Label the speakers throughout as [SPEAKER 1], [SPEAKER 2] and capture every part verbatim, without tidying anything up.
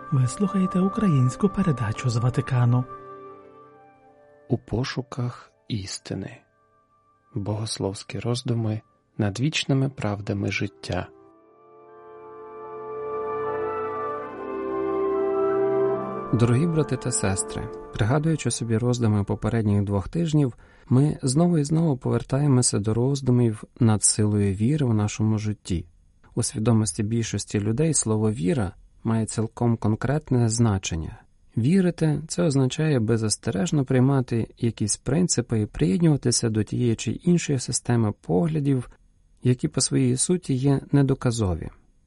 [SPEAKER 1] Ви слухаєте українську передачу з Ватикану.
[SPEAKER 2] У пошуках істини. Богословські роздуми над вічними правдами життя. Дорогі брати та сестри, пригадуючи собі роздуми попередніх двох тижнів, ми знову і знову повертаємося до роздумів над силою віри в нашому житті. У свідомості більшості людей слово «віра» має цілком конкретне значення. Вірити – це означає беззастережно приймати якісь принципи і приєднуватися до тієї чи іншої системи поглядів, які по своїй суті є недоказові.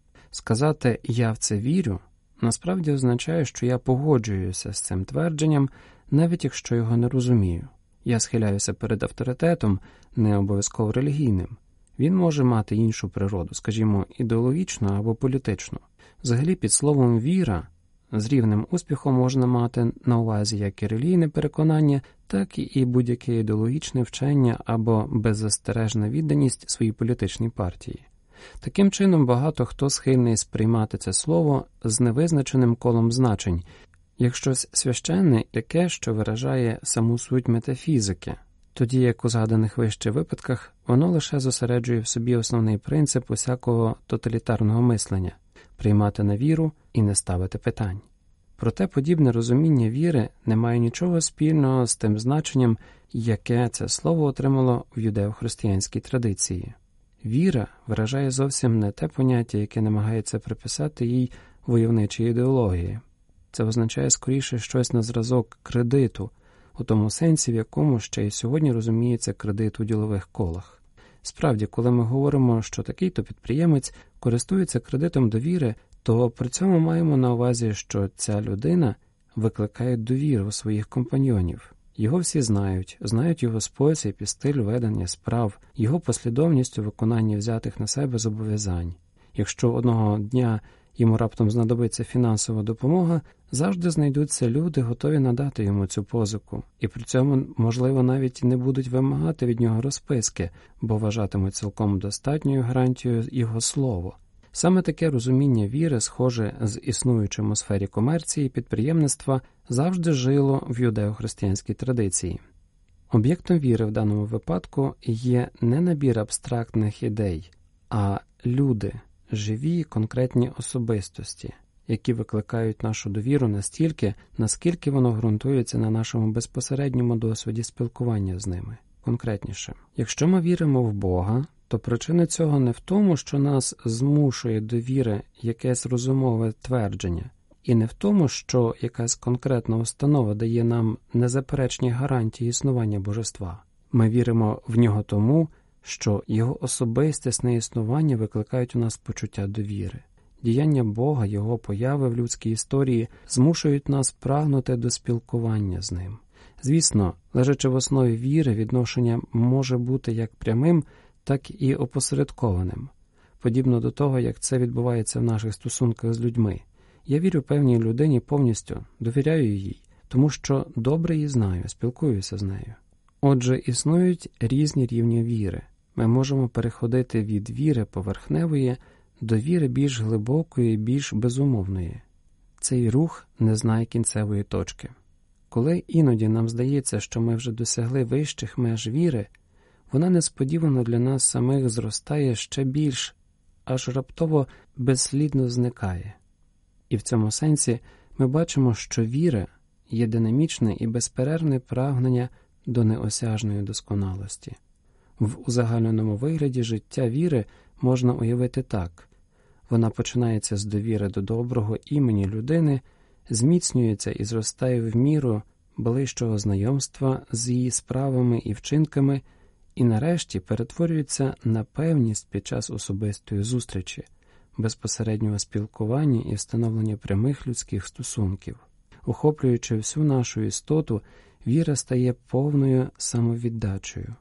[SPEAKER 2] Сказати «я в це вірю» насправді означає, що я погоджуюся з цим твердженням, навіть якщо його не розумію. Я схиляюся перед авторитетом, не обов'язково релігійним. Він може мати іншу природу, скажімо, ідеологічну або політичну. Взагалі під словом «віра» з рівним успіхом можна мати на увазі як і релігійне переконання, так і будь-яке ідеологічне вчення або беззастережна відданість своїй політичній партії. Таким чином, багато хто схильний сприймати це слово з невизначеним колом значень, як щось священне, таке, що виражає саму суть метафізики, тоді як у згаданих вище випадках воно лише зосереджує в собі основний принцип усякого тоталітарного мислення – приймати на віру і не ставити питань. Проте подібне розуміння віри не має нічого спільного з тим значенням, яке це слово отримало в юдео-християнській традиції. Віра виражає зовсім не те поняття, яке намагається приписати їй войовничій ідеології. Це означає скоріше щось на зразок кредиту, у тому сенсі, в якому ще й сьогодні розуміється кредит у ділових колах. Справді, коли ми говоримо, що такий-то підприємець користується кредитом довіри, то при цьому маємо на увазі, що ця людина викликає довіру у своїх компаньйонів. Його всі знають, знають його спосіб і стиль ведення справ, його послідовність у виконанні взятих на себе зобов'язань. Якщо одного дня йому раптом знадобиться фінансова допомога, завжди знайдуться люди, готові надати йому цю позику, і при цьому, можливо, навіть не будуть вимагати від нього розписки, бо вважатимуть цілком достатньою гарантією його слово. Саме таке розуміння віри, схоже з існуючим у сфері комерції і підприємництва, завжди жило в юдео-християнській традиції. Об'єктом віри в даному випадку є не набір абстрактних ідей, а люди, живі конкретні особистості, які викликають нашу довіру настільки, наскільки воно ґрунтується на нашому безпосередньому досвіді спілкування з ними. Конкретніше, якщо ми віримо в Бога, то причина цього не в тому, що нас змушує до віри якесь розумове твердження, і не в тому, що якась конкретна установа дає нам незаперечні гарантії існування Божества. Ми віримо в нього тому, що його особистісне існування викликають у нас почуття довіри. Діяння Бога, його появи в людській історії змушують нас прагнути до спілкування з ним. Звісно, лежачи в основі віри, відношення може бути як прямим, так і опосередкованим, подібно до того, як це відбувається в наших стосунках з людьми. Я вірю певній людині повністю, довіряю їй, тому що добре її знаю, спілкуюся з нею. Отже, існують різні рівні віри. Ми можемо переходити від віри поверхневої до віри більш глибокої, більш безумовної. Цей рух не знає кінцевої точки. Коли іноді нам здається, що ми вже досягли вищих меж віри, вона несподівано для нас самих зростає ще більш, аж раптово безслідно зникає. І в цьому сенсі ми бачимо, що віра є динамічне і безперервне прагнення до неосяжної досконалості. В узагальненому вигляді життя віри можна уявити так. Вона починається з довіри до доброго імені людини, зміцнюється і зростає в міру ближчого знайомства з її справами і вчинками, і нарешті перетворюється на певність під час особистої зустрічі, безпосереднього спілкування і встановлення прямих людських стосунків. Охоплюючи всю нашу істоту, віра стає повною самовіддачею.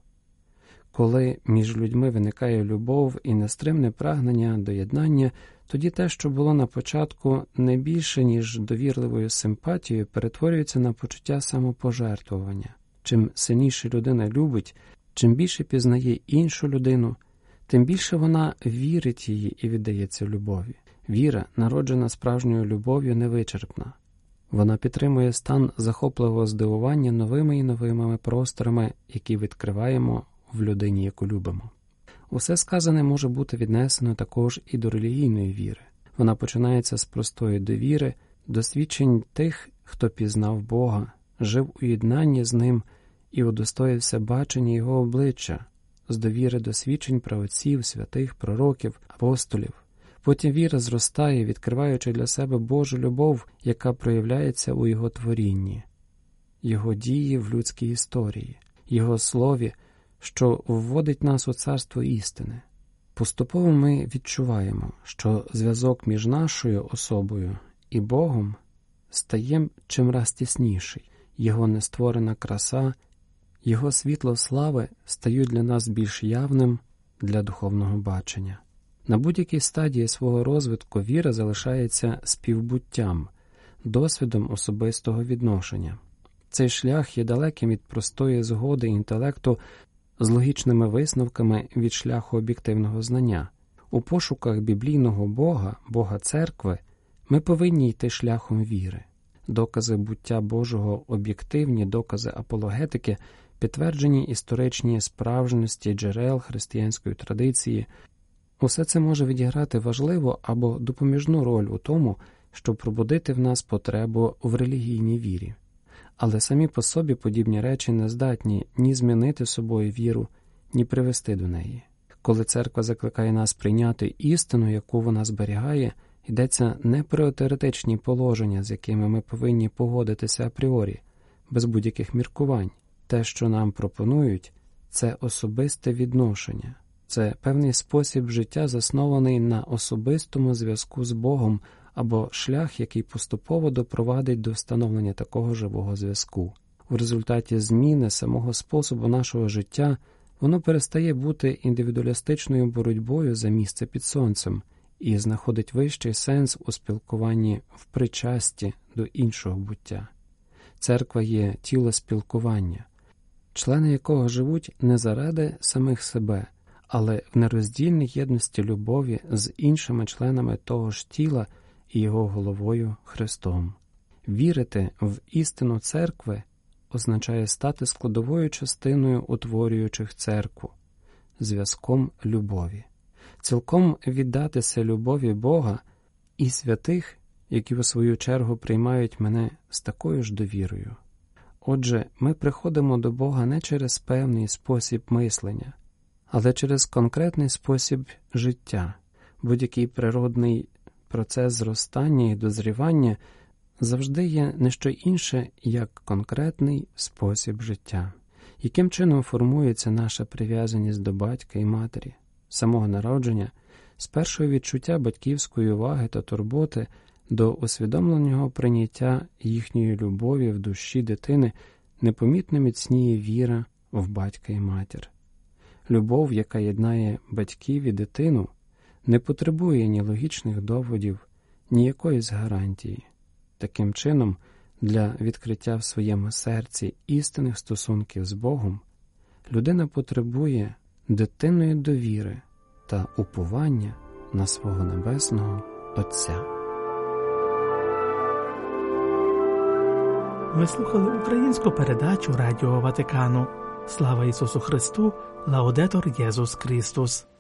[SPEAKER 2] Коли між людьми виникає любов і нестримне прагнення до єднання, тоді те, що було на початку не більше, ніж довірливою симпатією, перетворюється на почуття самопожертвування. Чим сильніше людина любить, чим більше пізнає іншу людину, тим більше вона вірить її і віддається любові. Віра, народжена справжньою любов'ю, невичерпна. Вона підтримує стан захопливого здивування новими і новими просторами, які відкриваємо в людині, яку любимо. Усе сказане може бути віднесено також і до релігійної віри. Вона починається з простої довіри, досвідчень тих, хто пізнав Бога, жив у єднанні з Ним і удостоївся бачення Його обличчя, з довіри до свідчень праотців, святих, пророків, апостолів. Потім віра зростає, відкриваючи для себе Божу любов, яка проявляється у Його творінні, Його дії в людській історії, Його слові, що вводить нас у царство істини. Поступово ми відчуваємо, що зв'язок між нашою особою і Богом стає чимраз тісніший. Його нестворена краса, Його світло слави стають для нас більш явним для духовного бачення. На будь-якій стадії свого розвитку віра залишається співбуттям, досвідом особистого відношення. Цей шлях є далеким від простої згоди інтелекту з логічними висновками від шляху об'єктивного знання. У пошуках біблійного Бога, Бога Церкви, ми повинні йти шляхом віри. Докази буття Божого об'єктивні, докази апологетики, підтверджені історичні справжності джерел християнської традиції – усе це може відіграти важливу або допоміжну роль у тому, щоб пробудити в нас потребу в релігійній вірі. Але самі по собі подібні речі не здатні ні змінити собою віру, ні привести до неї. Коли церква закликає нас прийняти істину, яку вона зберігає, йдеться не про теоретичні положення, з якими ми повинні погодитися апріорі, без будь-яких міркувань. Те, що нам пропонують, це особисте відношення. Це певний спосіб життя, заснований на особистому зв'язку з Богом, або шлях, який поступово допровадить до встановлення такого живого зв'язку. В результаті зміни самого способу нашого життя воно перестає бути індивідуалістичною боротьбою за місце під сонцем і знаходить вищий сенс у спілкуванні в причасті до іншого буття. Церква є тіло спілкування, члени якого живуть не заради самих себе, але в нероздільній єдності любові з іншими членами того ж тіла і його головою Христом. Вірити в істину церкви означає стати складовою частиною утворюючих церкву, зв'язком любові. Цілком віддатися любові Бога і святих, які у свою чергу приймають мене з такою ж довірою. Отже, ми приходимо до Бога не через певний спосіб мислення, але через конкретний спосіб життя. Будь-який природний процес зростання і дозрівання завжди є не що інше, як конкретний спосіб життя. Яким чином формується наша прив'язаність до батька і матері? З самого народження, з першого відчуття батьківської уваги та турботи до усвідомленого прийняття їхньої любові в душі дитини непомітно міцніє віра в батька і матір. Любов, яка єднає батьків і дитину, не потребує ні логічних доводів, ні якоїсь гарантії. Таким чином, для відкриття в своєму серці істинних стосунків з Богом, людина потребує дитинної довіри та уповання на свого Небесного Отця.
[SPEAKER 1] Ви слухали українську передачу Радіо Ватикану. Слава Ісусу Христу! Лаудетор Єсус Христос!